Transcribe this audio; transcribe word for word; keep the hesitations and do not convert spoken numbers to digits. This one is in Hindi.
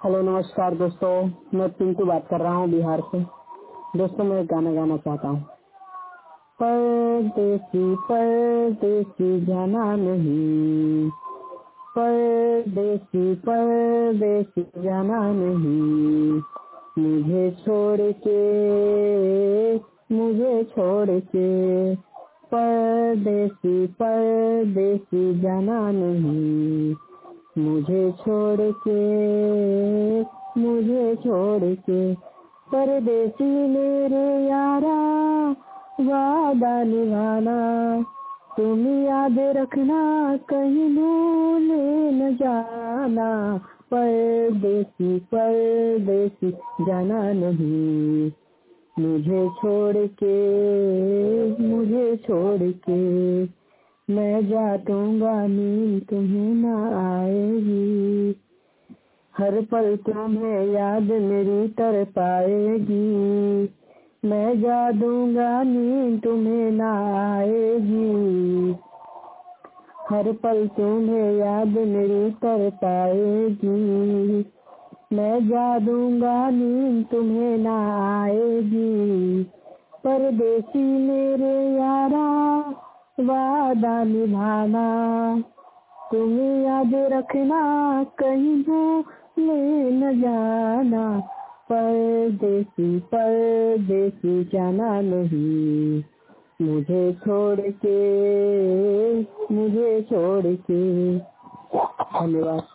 हेलो नमस्कार दोस्तों, मैं पिंटू बात कर रहा हूँ बिहार से। दोस्तों मैं एक गाना गाना चाहता हूँ। परदेसी परदेसी जाना नहीं, परदेसी परदेसी जाना नहीं, मुझे छोड़ के मुझे छोड़ के परदेसी परदेसी जाना नहीं, मुझे छोड़ के मुझे छोड़ के परदेसी मेरे यारा, वादा निभाना तुम याद रखना, कहीं भूल न जाना। परदेसी परदेसी जाना नहीं, मुझे छोड़ के मुझे छोड़ के मैं जाऊंगा, नींद तुम्हें न आएगी, हर पल तुम्हें याद मेरी तर पाएगी। मैं जा दूंगा, नींद तुम्हें न आएगी, हर पल तुम्हें याद मेरी तर पाएगी। मैं जा दूंगा, नींद तुम्हें न आएगी, परदेसी मेरे यारा, वादा निभाना तुम याद रखना, कहीं भूल न जाना। परदेसी परदेसी जाना नहीं, मुझे छोड़ के मुझे छोड़ के। धन्यवाद।